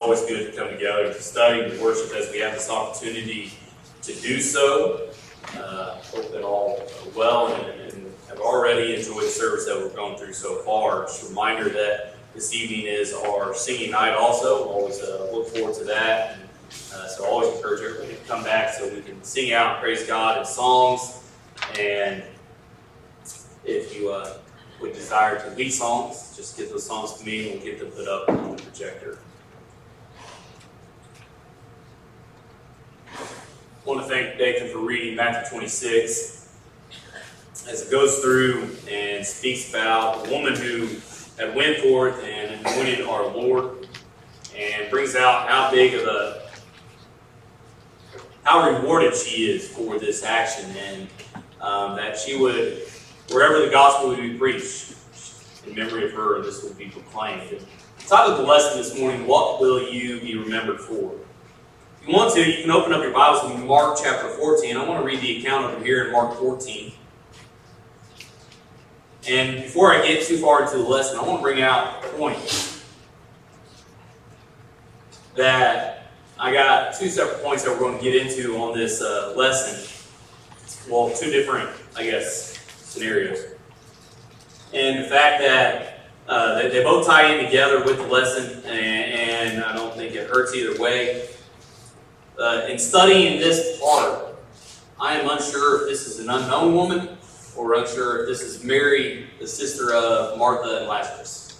always good to come together to study and worship as we have this opportunity to do so. Hope that all are well and have already enjoyed the service that we've gone through so far. Just a reminder that this evening is our singing night also. We'll always look forward to that. So I always encourage everybody to come back so we can sing out and praise God in songs. And if you would desire to lead songs, just get those songs to me and we'll get them put up on the projector. I want to thank Nathan for reading Matthew 26 as it goes through and speaks about the woman who had went forth and anointed our Lord, and brings out how rewarded she is for this action, and that she would, wherever the gospel would be preached, in memory of her, this would be proclaimed. The title of the lesson this morning, what will you be remembered for? If you want to, you can open up your Bibles in Mark chapter 14. I want to read the account over here in Mark 14. And before I get too far into the lesson, I want to bring out a point that I got two separate points that we're going to get into on this lesson. Well, two different, scenarios. And the fact that they both tie in together with the lesson, and I don't think it hurts either way. In studying this part, I am unsure if this is an unknown woman or unsure if this is Mary, the sister of Martha and Lazarus.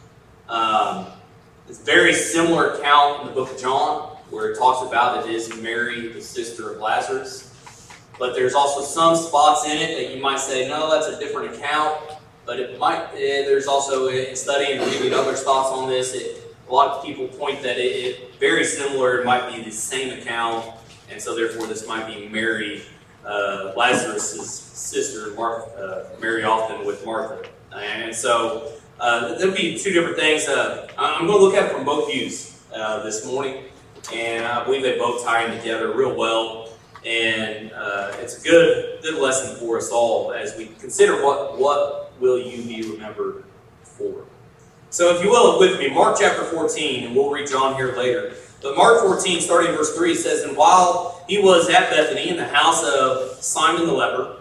It's a very similar account in the book of John, where it talks about it is Mary, the sister of Lazarus. But there's also some spots in it that you might say, no, that's a different account. But it might. There's also, in studying and reading others' thoughts on this, a lot of people point that it very similar. It might be the same account, and so therefore this might be Mary, Lazarus' sister, Mary often with Martha. And so there'll be two different things. I'm going to look at it from both views this morning, and I believe they both tie in together real well. And it's a good lesson for us all as we consider what will you be remembered for. So if you will, with me, Mark chapter 14, and we'll read John here later. But Mark 14, starting in verse 3, says, "And while he was at Bethany in the house of Simon the leper,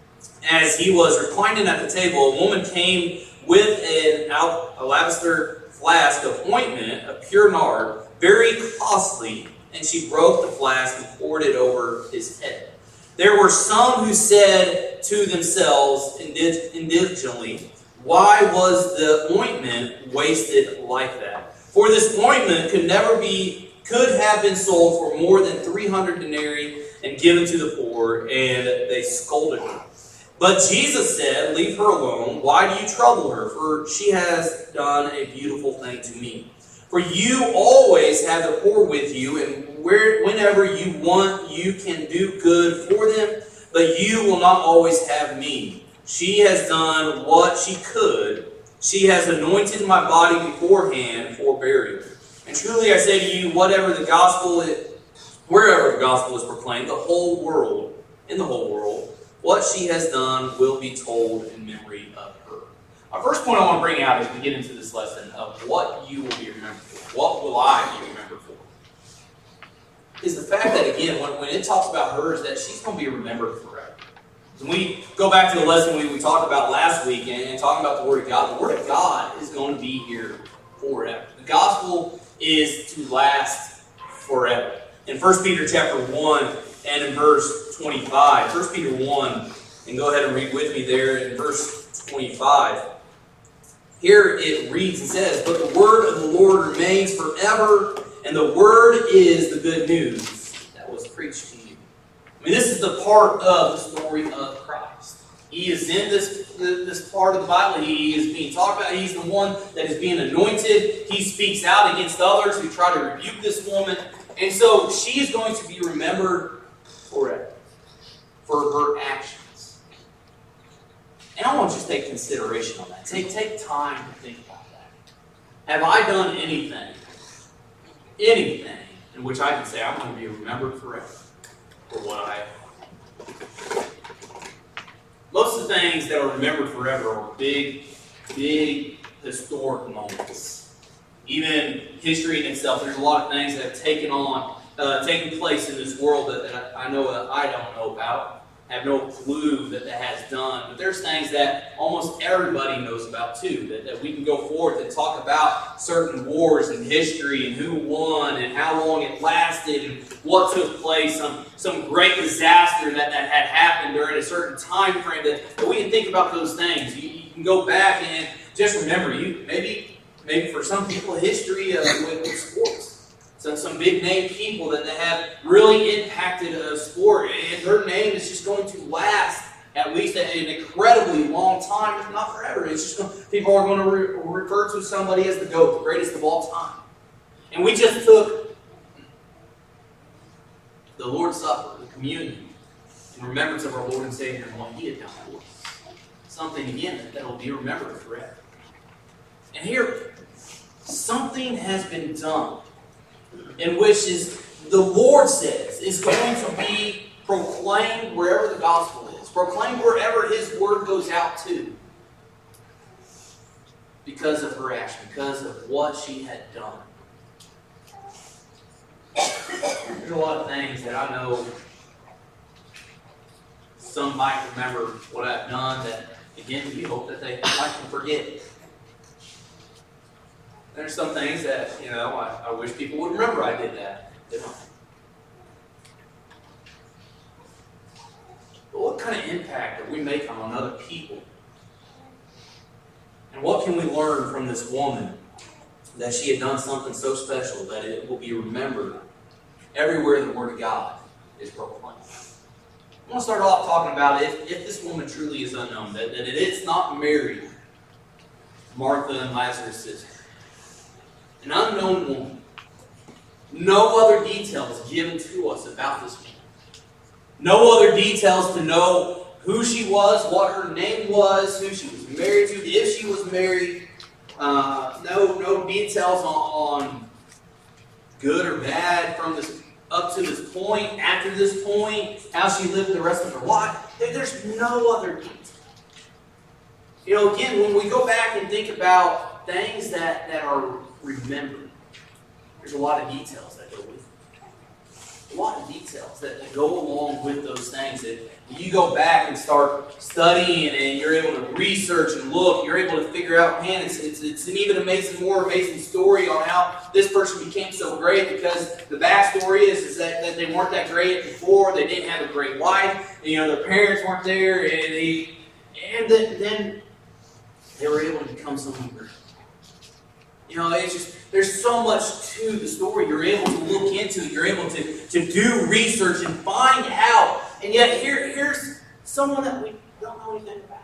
as he was reclining at the table, a woman came with an alabaster flask of ointment of pure nard, very costly, and she broke the flask and poured it over his head. There were some who said to themselves indignantly, 'Why was the ointment wasted like that? For this ointment could have been sold for more than 300 denarii and given to the poor.' And they scolded her. But Jesus said, 'Leave her alone. Why do you trouble her? For she has done a beautiful thing to me. For you always have the poor with you, and whenever you want, you can do good for them, but you will not always have me. She has done what she could. She has anointed my body beforehand for burial. And truly I say to you, wherever the gospel is proclaimed, in the whole world, what she has done will be told in memory of her.'" Our first point I want to bring out as we get into this lesson of what you will be remembered for. What will I be remembered for? Is the fact that, again, when it talks about her, is that she's going to be remembered forever. When we go back to the lesson we talked about last week and talking about the Word of God, the Word of God is going to be here forever. The gospel is to last forever. In 1 Peter chapter 1 and in verse 25, 1 Peter 1, and go ahead and read with me there in verse 25. Here it reads and says, "But the word of the Lord remains forever, and the word is the good news that was preached to you." I mean, this is the part of the story of Christ. He is in this part of the Bible. He is being talked about. He's the one that is being anointed. He speaks out against others who try to rebuke this woman. And so she is going to be remembered forever for her actions. And I want you to take consideration on that. Take time to think about that. Have I done anything in which I can say I'm going to be remembered forever for what I have done? Most of the things that are remembered forever are big historic moments. Even history in itself, there's a lot of things that have taken place in this world that I know that I don't know about. I have no clue that has done. But there's things that almost everybody knows about too, that we can go forth and talk about certain wars and history and who won and how long it lasted and what took place, some great disaster that had happened during a certain time frame that we can think about those things. You can go back and just remember, maybe for some people, history with sports. Some big name people that have really impacted a sport, and their name is just going to last at least an incredibly long time, if not forever. It's just people are going to refer to somebody as the GOAT, the greatest of all time. And we just took the Lord's Supper, the communion, in remembrance of our Lord and Savior and what He had done for us. Something again that will be remembered forever. And here, something has been done in which the Lord says is going to be proclaimed wherever the gospel is, proclaimed wherever His word goes out to, because of her action, because of what she had done. There's a lot of things that I know some might remember what I've done that, again, we hope that they might forget. There's some things that, I wish people would remember I did that. They don't. But what kind of impact are we making on other people? And what can we learn from this woman that she had done something so special that it will be remembered everywhere the Word of God is proclaimed? I want to start off talking about if this woman truly is unknown, that it's not Mary, Martha and Lazarus' sister. An unknown woman. No other details given to us about this woman. No other details to know who she was, what her name was, who she was married to, if she was married. No details on good or bad from this up to this point, after this point, how she lived the rest of her life. There's no other details. Again, when we go back and think about things that are remembered, there's a lot of details that go with it. A lot of details that go along with those things that you go back and start studying and you're able to research and look, you're able to figure out, man, it's an even more amazing story on how this person became so great, because the backstory is that they weren't that great before, they didn't have a great life, their parents weren't there, and then they were able to become someone great. It's just, there's so much to the story. You're able to look into it. You're able to do research and find out. And yet here's someone that we don't know anything about.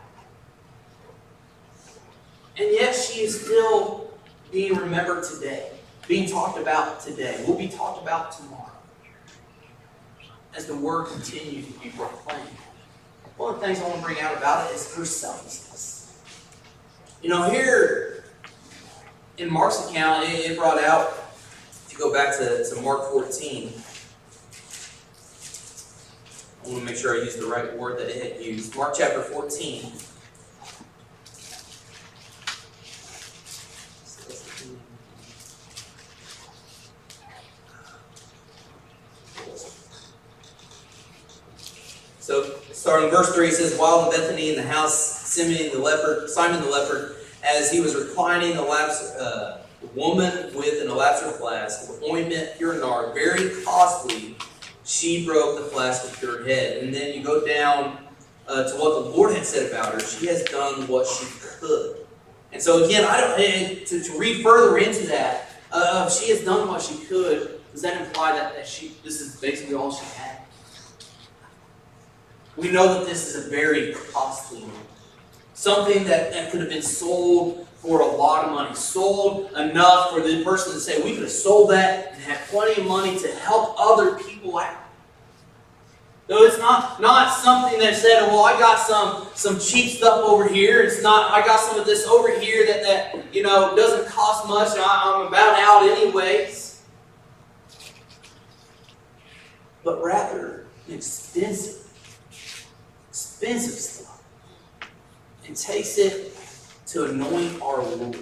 And yet she is still being remembered today. Being talked about today. Will be talked about tomorrow. As the word continues to be proclaimed. One of the things I want to bring out about it is her selflessness. Here in Mark's account, it brought out, if you go back to Mark 14, I want to make sure I use the right word that it had used. Mark chapter 14. So, starting in verse 3, it says, while in Bethany in the house, Simon the leper, as he was reclining, a woman with an alabaster flask of ointment, pure nard, very costly, she broke the flask with her head. And then you go down to what the Lord had said about her. She has done what she could. And so again, to read further into that, she has done what she could, does that imply that this is basically all she had? We know that this is a very costly one. Something that could have been sold for a lot of money. Sold enough for the person to say, we could have sold that and had plenty of money to help other people out. So it's not something that said, well, I got some cheap stuff over here. It's not, I got some of this over here that doesn't cost much and I'm about out anyways. But rather expensive stuff. And takes it to anoint our Lord.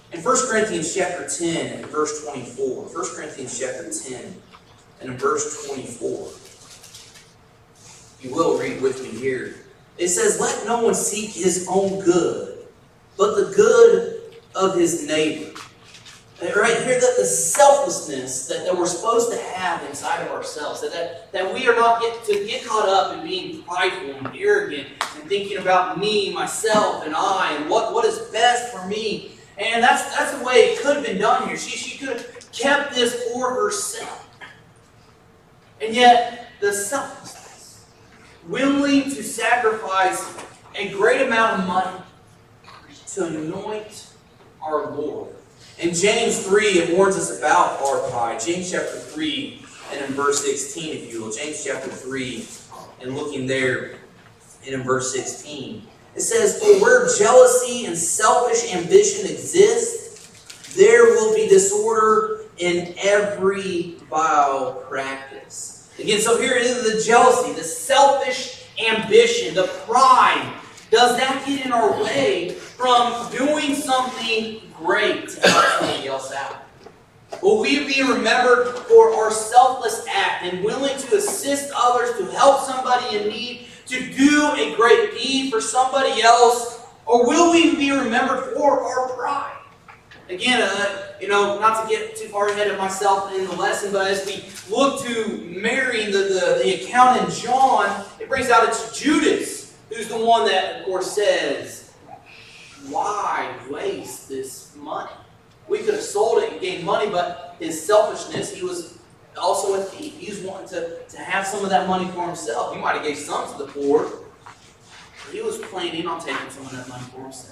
In 1 Corinthians chapter 10 and verse 24, 1 Corinthians chapter 10 and in verse 24, you will read with me here. It says, "Let no one seek his own good, but the good of his neighbor." Right here, that the selflessness that we're supposed to have inside of ourselves, that we are not to get caught up in being prideful and arrogant and thinking about me, myself, and I, and what is best for me. And that's the way it could have been done here. She could have kept this for herself. And yet, the selflessness, willing to sacrifice a great amount of money to anoint our Lord. In James 3, it warns us about our pride. James chapter 3 and in verse 16, if you will. James chapter 3 and looking there and in verse 16. It says, "For where jealousy and selfish ambition exist, there will be disorder in every vile practice." Again, so here it is, the jealousy, the selfish ambition, the pride. Does that get in our way from doing something great to help somebody else out? Will we be remembered for our selfless act and willing to assist others, to help somebody in need, to do a great deed for somebody else? Or will we be remembered for our pride? Again, not to get too far ahead of myself in the lesson, but as we look to Mary, the account in John, it brings out it's Judas, who's the one that, of course, says, "Why waste this money? We could have sold it and gained money," but his selfishness, he was also a thief. He was wanting to have some of that money for himself. He might have gave some to the poor, but he was planning on taking some of that money for himself.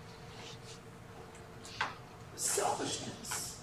The selfishness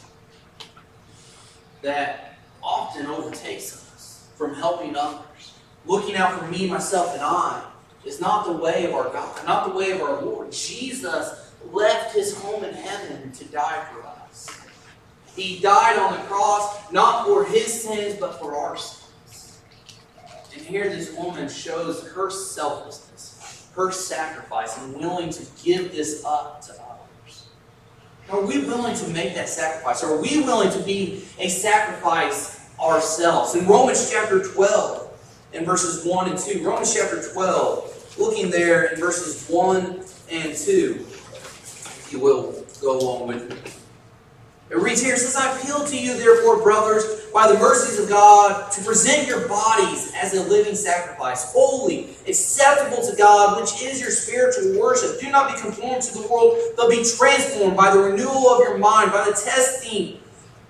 that often overtakes us from helping others, looking out for me, myself, and I, is not the way of our God, not the way of our Lord. Jesus left his home in heaven to die for us. He died on the cross, not for his sins, but for our sins. And here this woman shows her selflessness, her sacrifice, and willing to give this up to others. Are we willing to make that sacrifice? Are we willing to be a sacrifice ourselves? In Romans chapter 12, in verses 1 and 2, Romans chapter 12, looking there in verses 1 and 2, if you will, go along with me. It reads here, it says, "I appeal to you, therefore, brothers, by the mercies of God, to present your bodies as a living sacrifice, holy, acceptable to God, which is your spiritual worship. Do not be conformed to the world, but be transformed by the renewal of your mind, by testing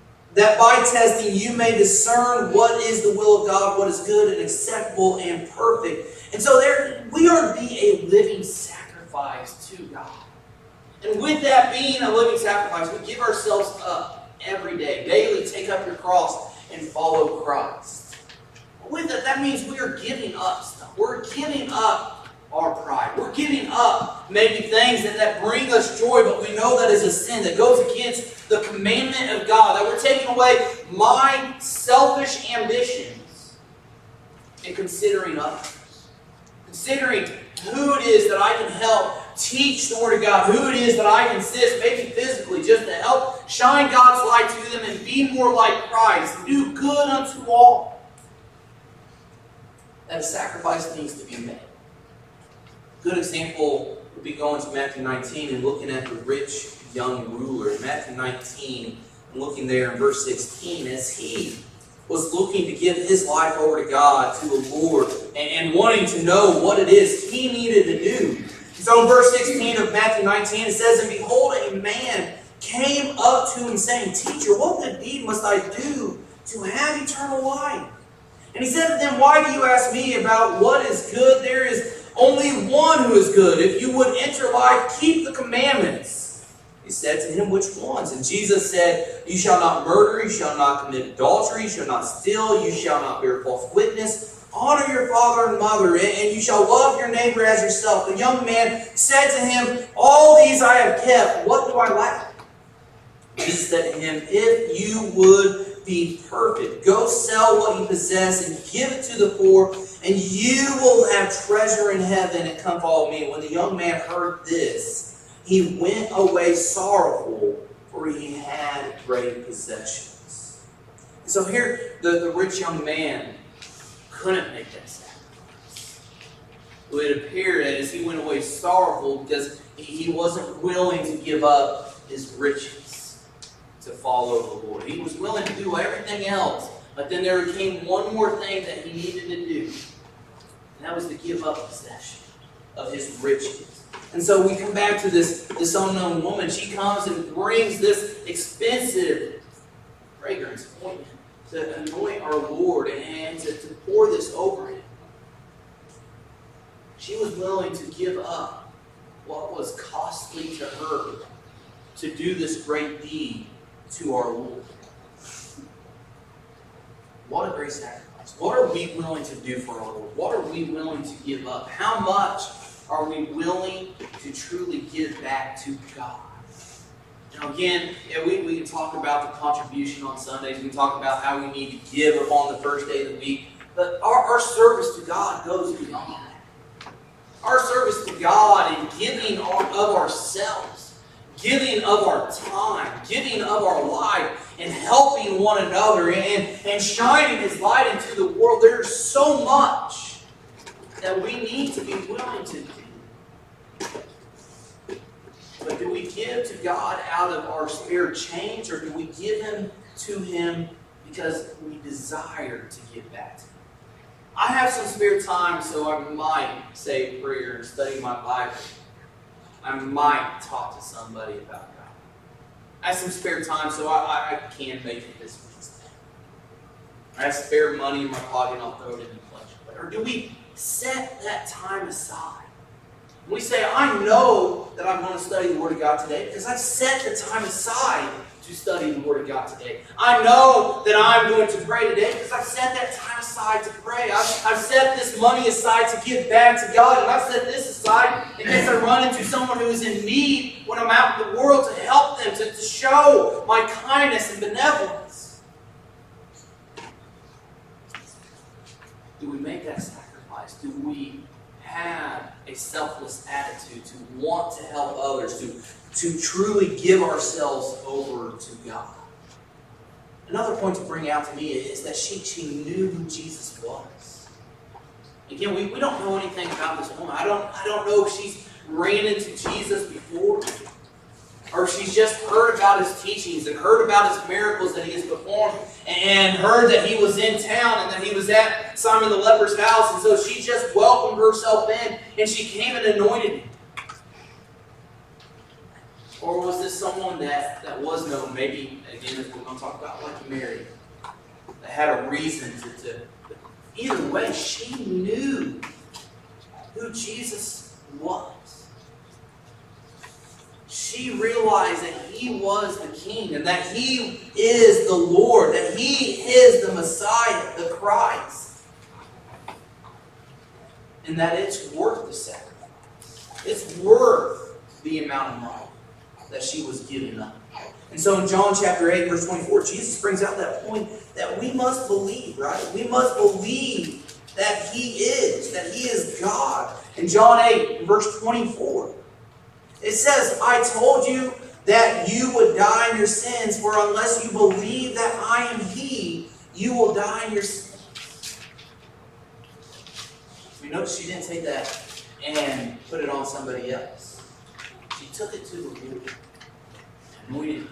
you may discern what is the will of God, what is good and acceptable and perfect." And so we are to be a living sacrifice to God. And with that being a living sacrifice, we give ourselves up every day. Daily take up your cross and follow Christ. With that means we are giving up stuff. We're giving up our pride. We're giving up maybe things that bring us joy, but we know that is a sin that goes against the commandment of God. That we're taking away my selfish ambitions and considering others. Considering who it is that I can help teach the Word of God, who it is that I can assist, maybe physically, just to help shine God's light to them and be more like Christ, do good unto all. That a sacrifice needs to be made. A good example would be going to Matthew 19 and looking at the rich young ruler. Matthew 19, and looking there in verse 16, as he was looking to give his life over to God, to the Lord, and wanting to know what it is he needed to do. So in verse 16 of Matthew 19, it says, "And behold, a man came up to him, saying, Teacher, what good deed must I do to have eternal life? And he said to them, Why do you ask me about what is good? There is only one who is good. If you would enter life, keep the commandments." He said to him, "Which ones?" And Jesus said, "You shall not murder, you shall not commit adultery, you shall not steal, you shall not bear false witness, honor your father and mother, and you shall love your neighbor as yourself." The young man said to him, "All these I have kept. What do I lack?" Jesus said to him, "If you would be perfect, go sell what you possess and give it to the poor, and you will have treasure in heaven, and come follow me." When the young man heard this, he went away sorrowful, for he had great possessions. And so here, the rich young man couldn't make that sacrifice. It appeared as he went away sorrowful because he wasn't willing to give up his riches to follow the Lord. He was willing to do everything else, but then there came one more thing that he needed to do, and that was to give up possession of his riches. And so we come back to this unknown woman. She comes and brings this expensive fragrance ointment to anoint our Lord and to pour this over him. She was willing to give up what was costly to her to do this great deed to our Lord. What a great sacrifice. What are we willing to do for our Lord? What are we willing to give up? How much are we willing to truly give back to God? Now again, we can talk about the contribution on Sundays. We can talk about how we need to give upon the first day of the week. But our service to God goes beyond that. Our service to God and giving of ourselves, giving of our time, giving of our life, and helping one another and shining His light into the world. There's so much that we need to be willing to do. But do we give to God out of our spare change, or do we give to Him because we desire to give back to Him? I have some spare time, so I might say a prayer and study my Bible. I might talk to somebody about God. I have some spare time, so I can make it this Wednesday. I have spare money in my pocket, and I'll throw it in the collection plate. Or do we set that time aside? We say, I know that I'm going to study the Word of God today because I set the time aside to study the Word of God today. I know that I'm going to pray today because I've set that time aside to pray. I've set this money aside to give back to God, and I've set this aside in case I run into someone who is in need when I'm out in the world to help them, to show my kindness and benevolence. Do we make that sacrifice? Do we have a selfless attitude to want to help others, to truly give ourselves over to God? Another point to bring out to me is that she knew who Jesus was. Again, we don't know anything about this woman. I don't know if she's ran into Jesus before, or if she's just heard about His teachings and heard about His miracles that He has performed and heard that He was in town and that He was at Simon the leper's house, and so she just welcomed herself in and she came and anointed Him. Or was this someone that was known, maybe, again, if we're going to talk about like Mary, that had a reason to either way, she knew who Jesus was. She realized that He was the King and that He is the Lord, that He is the Messiah, the Christ. And that it's worth the sacrifice. It's worth the amount of money that she was giving up. And so in John chapter 8, verse 24, Jesus brings out that point that we must believe, right? We must believe that He is God. In John 8, verse 24, it says, I told you that you would die in your sins, for unless you believe that I am He, you will die in your sins. We notice she didn't take that and put it on somebody else. She took it to the Lord, anointed Him.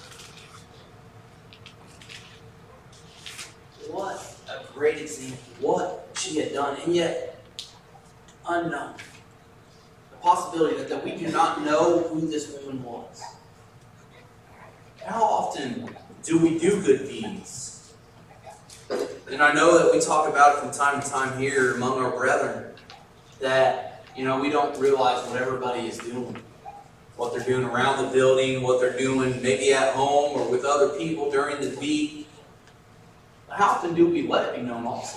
What a great example. What she had done, and yet unknown. The possibility that we do not know who this woman was. How often do we do good deeds? And I know that we talk about it from time to time here among our brethren, that we don't realize what everybody is doing. What they're doing around the building, what they're doing maybe at home or with other people during the week. How often do we let it be known also?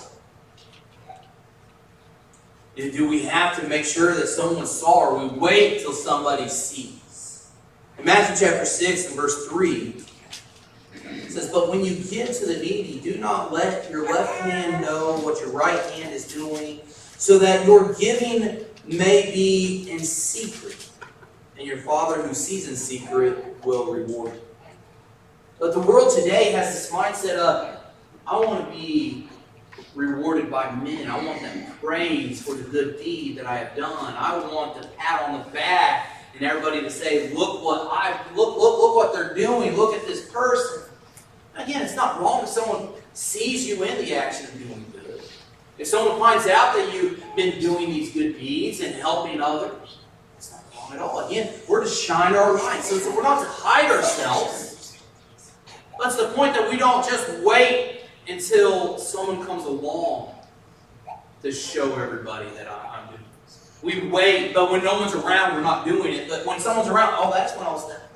Do we have to make sure that someone saw, or we wait till somebody sees? In Matthew chapter 6 and verse 3, it says, but when you give to the needy, do not let your left hand know what your right hand is doing, so that your giving may be in secret. and your Father who sees in secret will reward you. But the world today has this mindset of, I want to be rewarded by men. I want them praise for the good deed that I have done. I want the pat on the back and everybody to say, look what they're doing. Look at this person. Again, it's not wrong if someone sees you in the action of doing good. If someone finds out that you've been doing these good deeds and helping others, it's not wrong at all. Again, we're to shine our light. So we're not to hide ourselves. That's the point that we don't just wait until someone comes along to show everybody that I'm doing this. We wait, but when no one's around, we're not doing it. But when someone's around, oh, that's when I'll step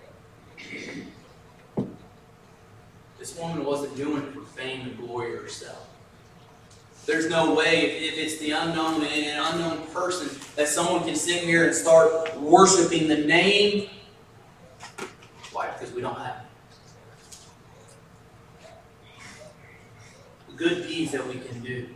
up. This woman wasn't doing it for fame and glory herself. There's no way, if it's the unknown and an unknown person, that someone can sit here and start worshiping the name. Why? Because we don't have it. The good deeds that we can do.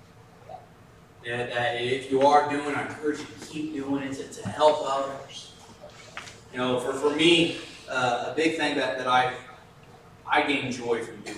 That if you are doing, I encourage you to keep doing it to help others. You know, for me, a big thing that I gain joy from doing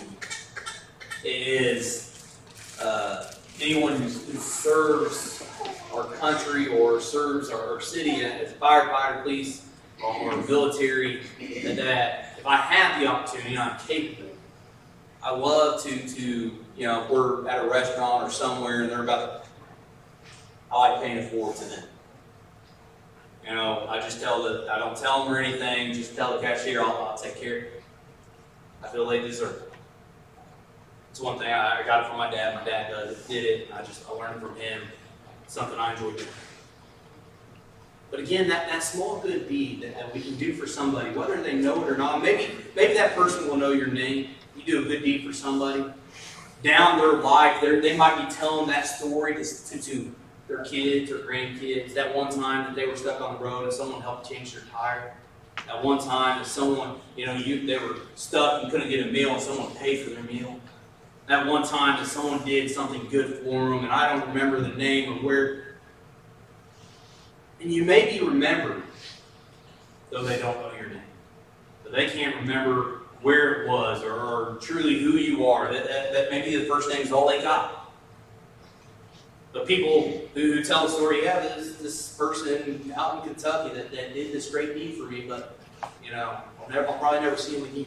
is anyone who serves our country or serves our city as firefighter, police, or military, that if I have the opportunity, I'm capable. I love to if we're at a restaurant or somewhere and they're about to, I like paying it forward to them. You know, I don't tell them or anything, just tell the cashier, I'll take care of it. I feel they deserve it. It's one thing I got it from my dad. My dad did it, and I learned from him. It's something I enjoy doing. But again, that small good deed that we can do for somebody, whether they know it or not, maybe that person will know your name. You do a good deed for somebody. Down their life, they might be telling that story to their kids or grandkids. That one time that they were stuck on the road and someone helped change their tire. That one time that someone, they were stuck and couldn't get a meal and someone paid for their meal. That one time that someone did something good for them and I don't remember the name or where. And you may be remembered, though they don't know your name. But they can't remember where it was or truly who you are. That maybe the first name is all they got. But people who tell the story, yeah, this person out in Kentucky that did this great deed for me, but I'll probably never see him again.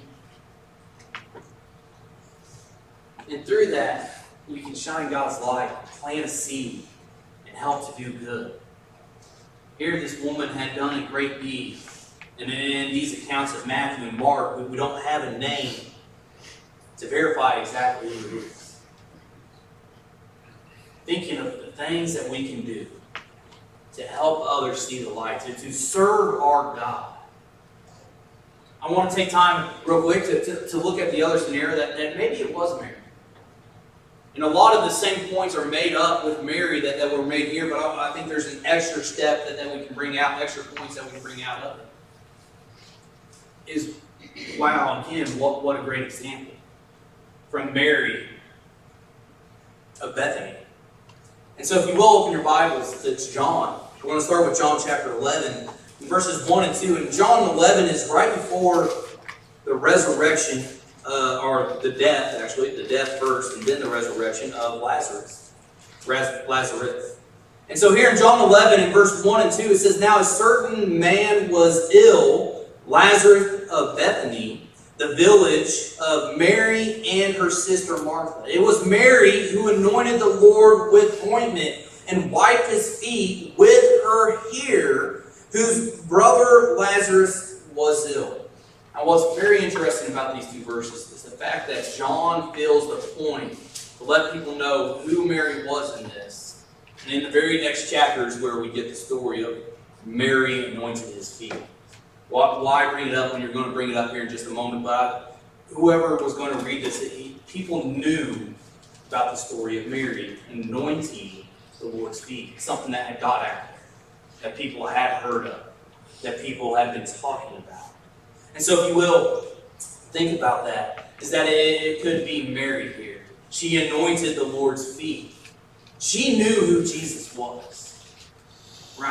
And through that, we can shine God's light, plant a seed, and help to do good. Here, this woman had done a great deed. And in these accounts of Matthew and Mark, we don't have a name to verify exactly who it is. Thinking of the things that we can do to help others see the light, to serve our God. I want to take time real quick to look at the other scenario that maybe it was Mary. And a lot of the same points are made up with Mary that were made here, but I think there's an extra step that we can bring out, extra points that we can bring out of it. Wow, again, what a great example. From Mary of Bethany. And so if you will, open your Bibles to John. We're going to start with John chapter 11, verses 1 and 2. And John 11 is right before the resurrection, or the death, actually. The death first, and then the resurrection of Lazarus. And so here in John 11, in verse 1 and 2, it says, Now a certain man was ill, Lazarus of Bethany, the village of Mary and her sister Martha. It was Mary who anointed the Lord with ointment and wiped his feet with her hair, whose brother Lazarus was ill. Now, what's very interesting about these two verses is the fact that John feels the point to let people know who Mary was in this. And in the very next chapter is where we get the story of Mary anointing his feet. Why bring it up when you're going to bring it up here in just a moment? But whoever was going to read this, people knew about the story of Mary anointing the Lord's feet. Something that had got out there, that people had heard of, that people had been talking about. And so if you will, think about that, is that it could be Mary here. She anointed the Lord's feet. She knew who Jesus was, right?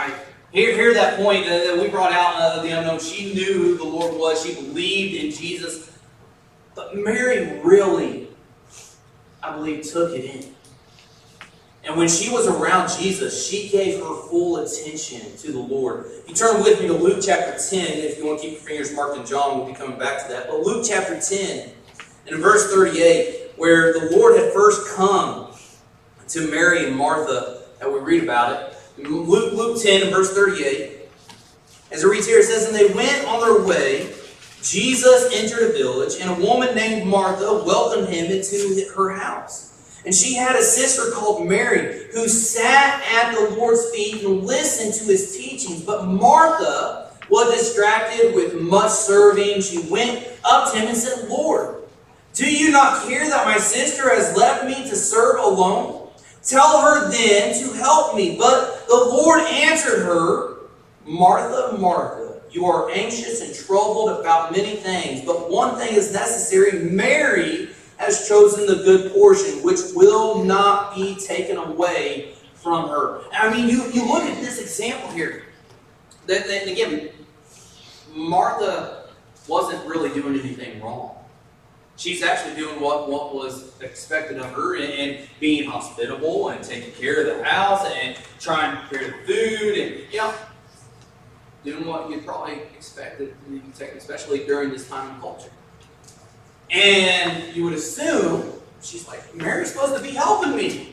Here that point that we brought out of the unknown. She knew who the Lord was. She believed in Jesus. But Mary really, I believe, took it in. And when she was around Jesus, she gave her full attention to the Lord. You turn with me to Luke chapter 10. If you want to keep your fingers marked in John, we'll be coming back to that. But Luke chapter 10, and in verse 38, where the Lord had first come to Mary and Martha, that we read about it. Luke 10 and verse 38, as it reads here, it says, "And they went on their way. Jesus entered a village, and a woman named Martha welcomed him into her house. And she had a sister called Mary, who sat at the Lord's feet and listened to his teachings. But Martha was distracted with much serving. She went up to him and said, 'Lord, do you not hear that my sister has left me to serve alone? Tell her then to help me.' But the Lord answered her, 'Martha, Martha, you are anxious and troubled about many things, but one thing is necessary. Mary has chosen the good portion, which will not be taken away from her.'" I mean, you look at this example here. That again, Martha wasn't really doing anything wrong. She's actually doing what was expected of her and being hospitable and taking care of the house and trying to prepare the food and, doing what you'd probably expected, especially during this time in culture. And you would assume, she's like, Mary's supposed to be helping me.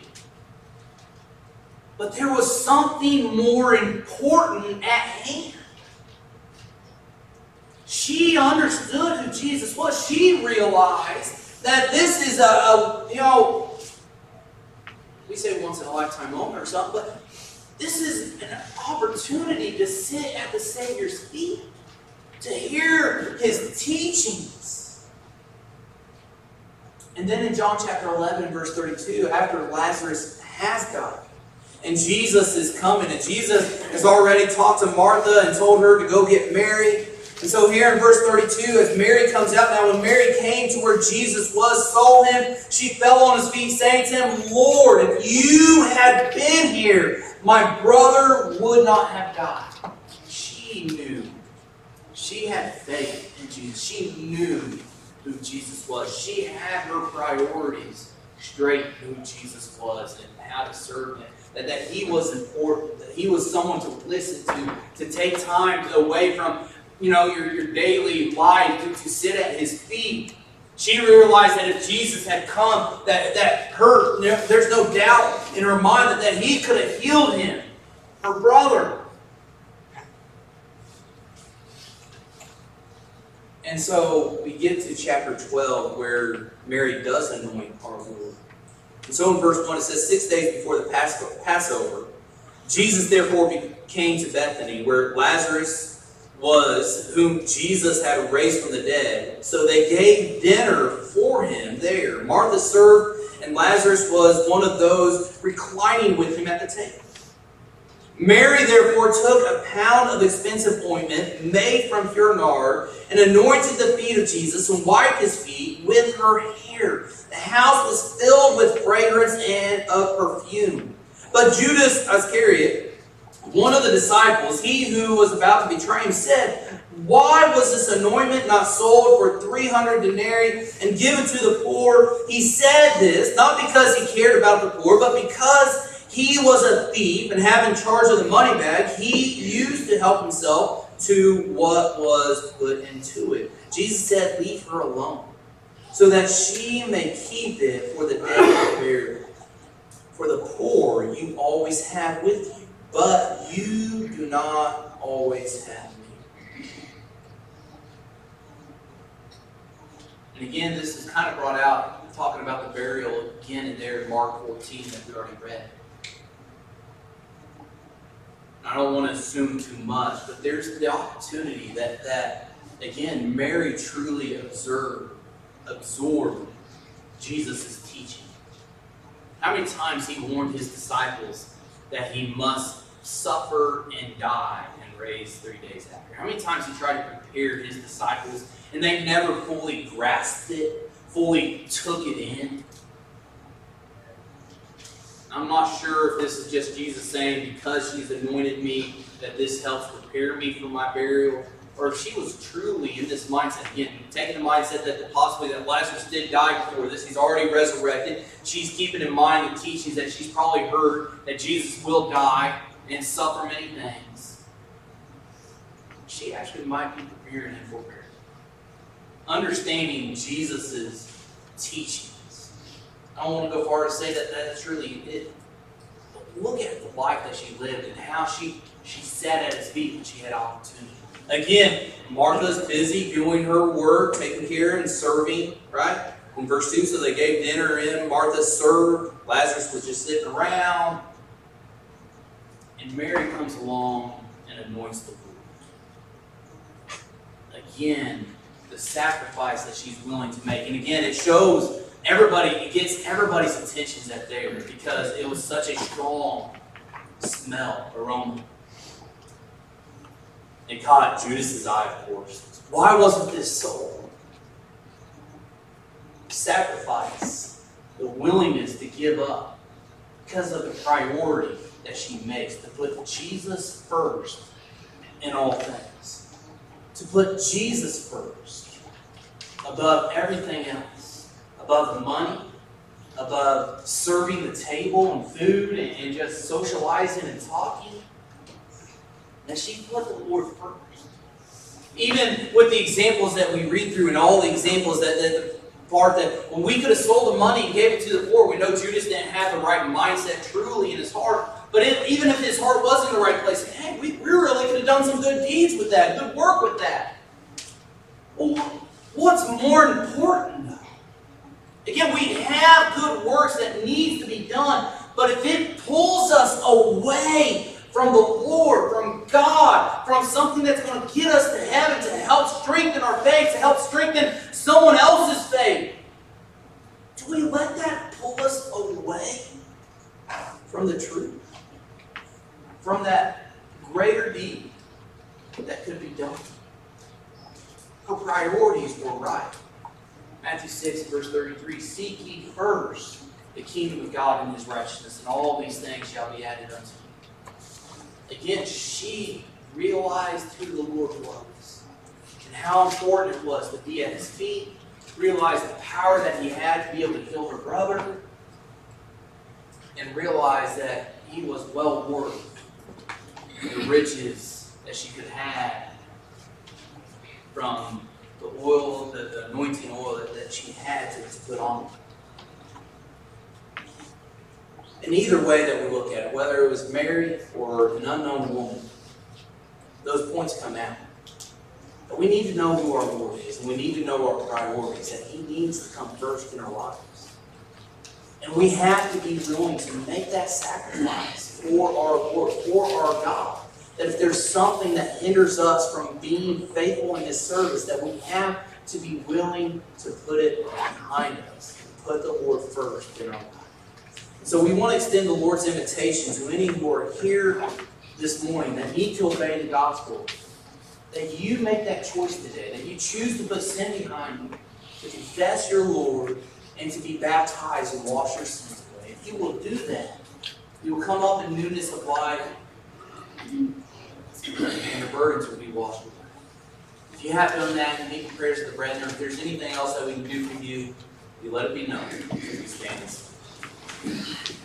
But there was something more important at hand. She understood who Jesus was. She realized that this is we say once in a lifetime moment or something, but this is an opportunity to sit at the Savior's feet, to hear his teachings. And then in John chapter 11, verse 32, after Lazarus has died, and Jesus is coming, and Jesus has already talked to Martha and told her to go get Mary. And so here in verse 32, as Mary comes out, now when Mary came to where Jesus was, saw him, she fell on his feet, saying to him, "Lord, if you had been here, my brother would not have died." She knew. She had faith in Jesus. She knew who Jesus was. She had her priorities straight, who Jesus was and how to serve him. That he was important, that he was someone to listen to take time away from your daily life to sit at his feet. She realized that if Jesus had come, there's no doubt in her mind that he could have healed him, her brother. And so we get to chapter 12 where Mary does anoint our Lord. And so in verse 1 it says, 6 days before the Passover, Jesus therefore came to Bethany, where Lazarus was, whom Jesus had raised from the dead. So they gave dinner for him there. Martha served, and Lazarus was one of those reclining with him at the table. Mary therefore took a pound of expensive ointment made from pure nard and anointed the feet of Jesus and wiped his feet with her hair. The house was filled with fragrance and of perfume. But Judas Iscariot, one of the disciples, he who was about to betray him, said, "Why was this anointment not sold for 300 denarii and given to the poor?" He said this not because he cared about the poor, but because he was a thief, and having charge of the money bag, he used to help himself to what was put into it. Jesus said, "Leave her alone, so that she may keep it for the day of burial. For the poor you always have with you, but you do not always have me." And again, this is kind of brought out, talking about the burial again and there in Mark 14 that we already read. I don't want to assume too much, but there's the opportunity that again, Mary truly absorbed Jesus' teaching. How many times he warned his disciples that he must suffer and die and raise 3 days after? How many times he tried to prepare his disciples and they never fully grasped it, fully took it in? I'm not sure if this is just Jesus saying, because she's anointed me, that this helps prepare me for my burial, or if she was truly in this mindset, again, taking the mindset that possibly that Lazarus did die before this, he's already resurrected. She's keeping in mind the teachings that she's probably heard that Jesus will die and suffer many things. She actually might be preparing him for burial. Understanding Jesus' teachings. I don't want to go far to say that that's really it. But look at the life that she lived and how she sat at his feet when she had opportunity. Again, Martha's busy doing her work, taking care and serving, right? In verse 2, so they gave dinner in. Martha served. Lazarus was just sitting around. And Mary comes along and anoints the wound. Again, the sacrifice that she's willing to make. And again, it shows everybody, it gets everybody's attention that there because it was such a strong smell, aroma. It caught Judas's eye, of course. Why wasn't this sold? Sacrifice, the willingness to give up because of the priority that she makes, to put Jesus first in all things. To put Jesus first above everything else, above the money, above serving the table and food and just socializing and talking. And she put the Lord first. Even with the examples that we read through and all the examples that the part that when we could have sold the money and gave it to the poor, we know Judas didn't have the right mindset truly in his heart. But even if his heart was in the right place, hey, we really could have done some good deeds with that, good work with that. Well, what's more important though? Again, we have good works that needs to be done, but if it pulls us away from the Lord, from God, from something that's going to get us to heaven, to help strengthen our faith, to help strengthen someone else's faith, do we let that pull us away from the truth? From that greater deed that could be done? Her priorities were right. Matthew 6, verse 33, seek ye first the kingdom of God and his righteousness, and all these things shall be added unto you. Again, she realized who the Lord was and how important it was to be at his feet, realize the power that he had to be able to heal her brother, and realize that he was well worth the riches that she could have from the oil, the anointing oil that she had to put on. And either way that we look at it, whether it was Mary or an unknown woman, those points come out. But we need to know who our Lord is, and we need to know our priorities, that he needs to come first in our lives. And we have to be willing to make that sacrifice for our Lord, for our God. That if there's something that hinders us from being faithful in his service, that we have to be willing to put it behind us, put the Lord first in our life. So we want to extend the Lord's invitation to any who are here this morning that need to obey the gospel, that you make that choice today, that you choose to put sin behind you, to confess your Lord, and to be baptized and wash your sins away. If you will do that, you will come up in newness of life, and your burdens will be washed away. If you have done that, and make prayers to the brethren, if there's anything else that we can do for you, you let it be known. Please stand.